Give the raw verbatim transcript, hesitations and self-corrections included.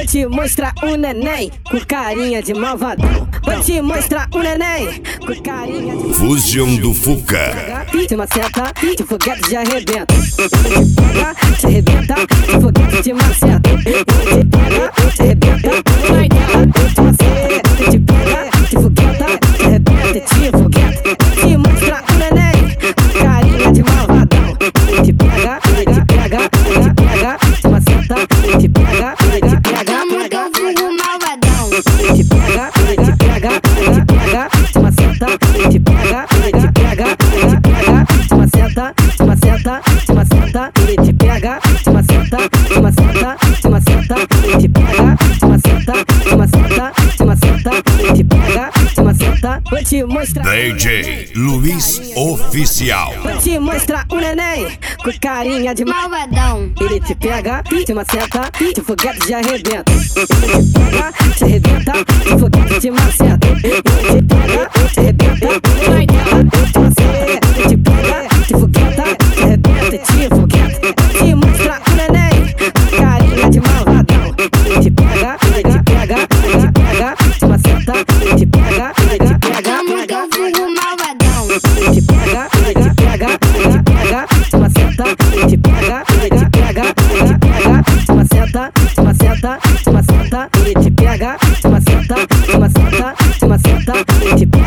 te mostrar um neném com carinha de malvadão. Vou te mostrar um neném com carinha de Fusion do Fuca. te maceta, de foguete de arrebenta. Te arrebenta, de foguete de maceta. Te pega, te arrebenta, vai dar. Te maceta, te pega, te fogueta, te arrebenta, te fogueta. Te mostrar um neném com carinha de malvadão. Te pega, te pega, te pega, te maceta, te pega, te pega. Vamos que eu fumo malvadão. Te pega, te pega, te pega, te maceta, te pega, te pega, te pega, te maceta, te maceta, te maceta, te pega, te maceta, te maceta, te maceta, te pega, te maceta, te maceta, te maceta, te pega, te maceta. Vou te mostrar D J Luiz Oficial. Vou te mostrar um neném com carinha de Malvadão. Ele te pega, te maceta, te foguete de arrebenta. Ele te pega, te arrebenta, te foguete de maceta. Ele te pega, te arrebenta, vai dar. Te maceta, te pega, te fogueta, te arrebenta, te fogueta. Te mostrar um neném com carinha de malvadão. Ele te pega, te pega, te pega, te maceta, te pega, te pega. Vamos que eu fumo malvadão. Te pega, te pega, te pega, te maceta, te pega, te pega, te pega, te maceta, te maceta, te maceta, te pega, te maceta, te maceta, te maceta, te pega.